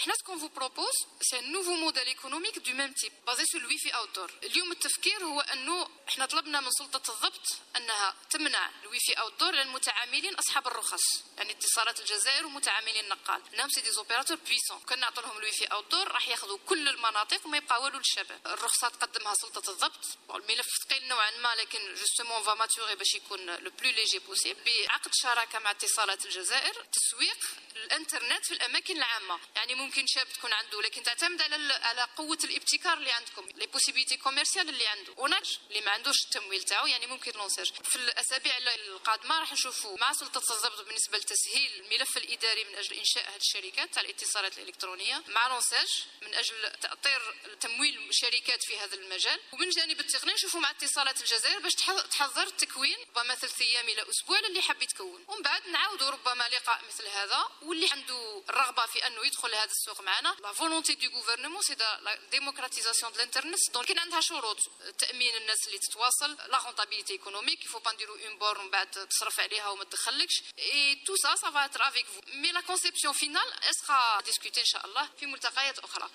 حنا سكون فو بروبوز سي ان نوفو موديل ايكونوميك دو ميم تيب بازي سو الويفي اوتدور. اليوم التفكير هو انه احنا طلبنا من سلطه الضبط انها تمنع الويفي اوتدور للمتعاملين اصحاب الرخص، يعني اتصالات الجزائر ومتعاملين النقال، انهم سي دي زوبيراتور بويسون. كنا نعطوا لهم الويفي اوتدور راح ياخذوا كل المناطق وما يبقى والو للشباب. الرخصه تقدمها سلطه الضبط، الملف ثقيل نوعا ما لكن جوستومون فا ماتوري باش يكون لو بلو ليجي بوسيبل بعقد شراكه مع اتصالات الجزائر. تسويق الانترنت في الاماكن العامه، يعني ممكن شاب تكون عنده لكن تعتمد على قوه الابتكار اللي عندكم، لي بوسيبيتي كوميرسيال اللي عنده، وناج اللي ما عندوش التمويل تاعو يعني ممكن لونسير. في الاسابيع القادمه راح نشوفوا مع سلطه الضبط بالنسبه لتسهيل الملف الاداري من اجل انشاء هذه الشركات تاع الاتصالات الالكترونيه، مع لونساج من اجل تاطير تمويل شركات في هذا المجال. ومن الجانب التقني نشوفوا مع اتصالات الجزائر باش تحضر تكوين ربما 3 ايام الى اسبوع للي حاب يتكون، ومن بعد نعاودوا ربما لقاء مثل هذا، واللي عنده الرغبه في انه يدخل لهذا السوق معنا. لا فولونتي دو غوفرنمون سي لا ديموكراتيزاسيون دو الانترنت، دونك كاين عندها شروط، تامين الناس اللي تتواصل، لا رونتابيليتي ايكونوميك، يفو با نديرو اون بورن بعد تصرف عليها وما تدخلكش، اي تو سا فا اتر افيك فو. مي لا كونسيبسيون فينال اسرا ديسكوتي ان شاء الله في ملتقيات اخرى.